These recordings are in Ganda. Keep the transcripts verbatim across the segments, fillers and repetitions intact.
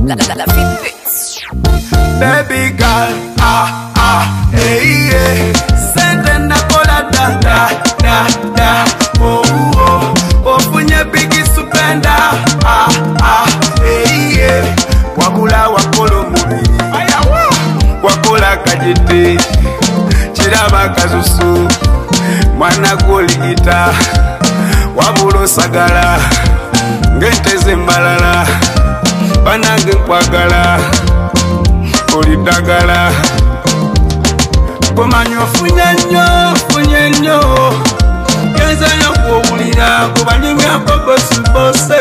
Baby girl, ah ah, hey yeah. Sente na kola da da da da. Oh oh, ofunye bigi supenda. Ah ah, hey yeah. Wakula wakolo mubiri, wakola kajete, chiraba kazusu, mwana goligita, wabulo sagala, ngenteze mbalala, banange nkwagala, olidagala. Komanyo funyenyo, funyenyo, yenza yakuwulira, kubanyumya bobosi bose.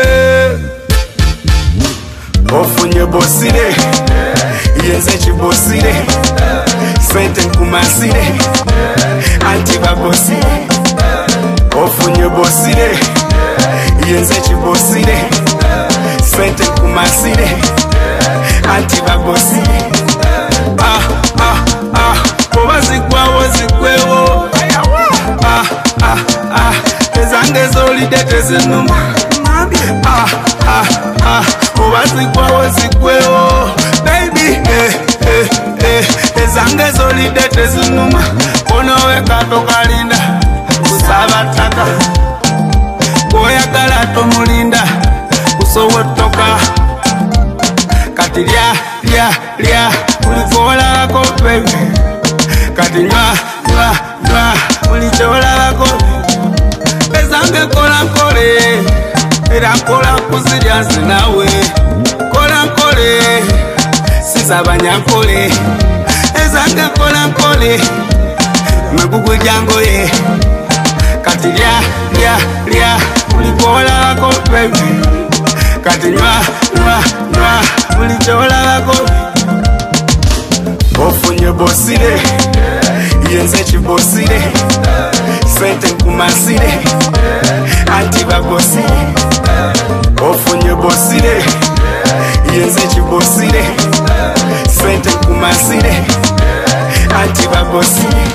Ofunye bosire, yenze chibosire, sente nkumasire, anti babosire. Ofunye bosire, yenze chibosire, sente nkumasire, anti babosire. Ah ah ah, obazikwa wozikwewo. Ah ah ah, ezange zolide tezinuma. Ah ah ah, obazikwa wozikwewo. Baby, eh eh eh, ezange zolide tezinuma. Ono weka tokalinda, kusabataka, koyagala tomulinda, kusowotoka. Kati lya lya lya, ulikolako baby. Kati nywa nywa nywa, ulikolako. Ezange kola nkole, era nkola kuzirya nze nawe. Kola nkole, sizabanya nkole. Ezange kola nkole, magugu jangoye. Kati lya lya lya, ulikolako baby. Kati nywa nywa nywa, ulikolako. Ofunye bosire, yenze chibosire, sente nkumasire, anti babosire. Ofunye bosire, yenze chibosire, sente nkumasire, anti babosire.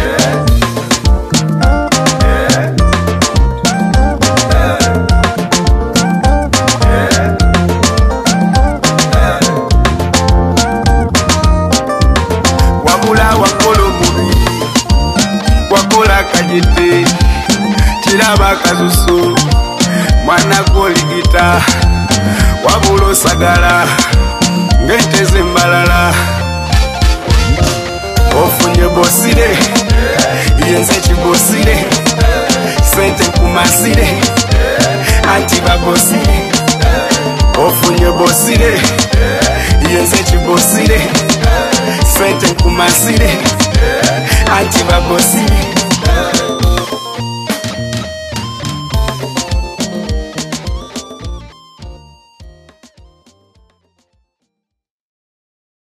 Wakolo mubi, wakola kajete, chiraba kazusu, mwana goligita, wabulo sagala, ngenteze mbalala. Ofunye bosire, yenze chibosire, sente nkumasire, anti babosire. Ofunye bosire, yenze chibosire, sente nkumasire, anti babosire.